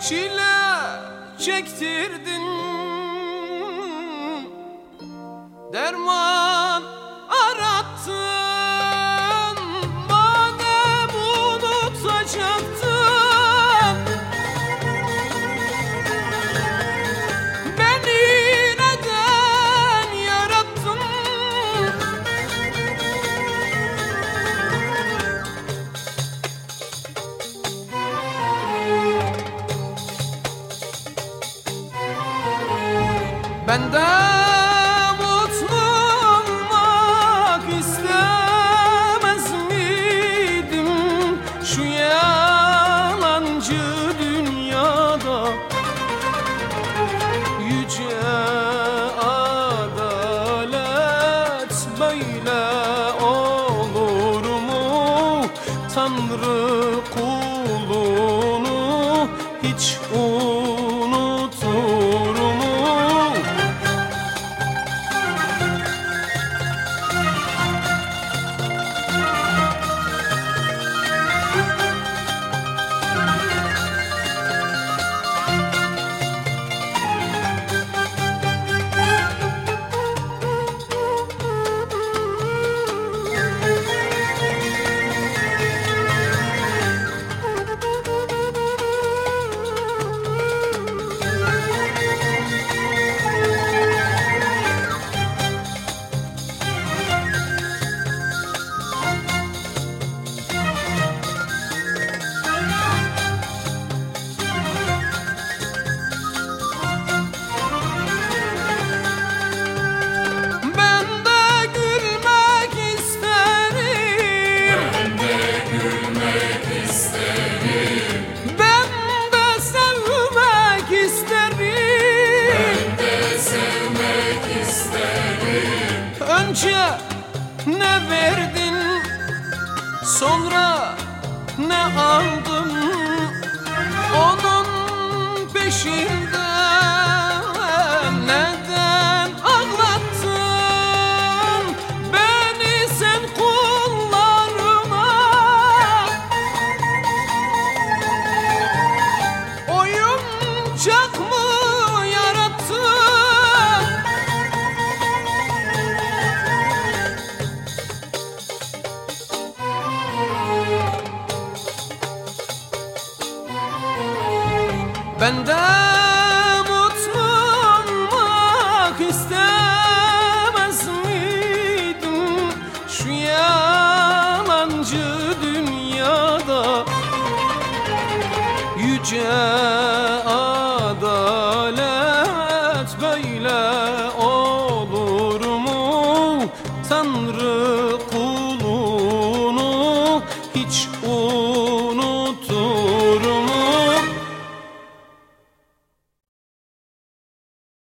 çile çektirdin, derman arattın. Madem unutacaktın, beni neden yarattın? Ben de mutlu olmak istemez miydim şu yalancı dünyada? Yüce adalet böyle olur mu? Tanrı kulunu hiç unutur mu? Önce ne verdin, sonra ne aldın? Onun peşinde neden ağlattın beni sen kullarına? Oyuncak mı yarattın? Ben de mutlu olmak istemez miydim şu yalancı dünyada? Yüce adalet böyle olur mu? Tanrı kulunu hiç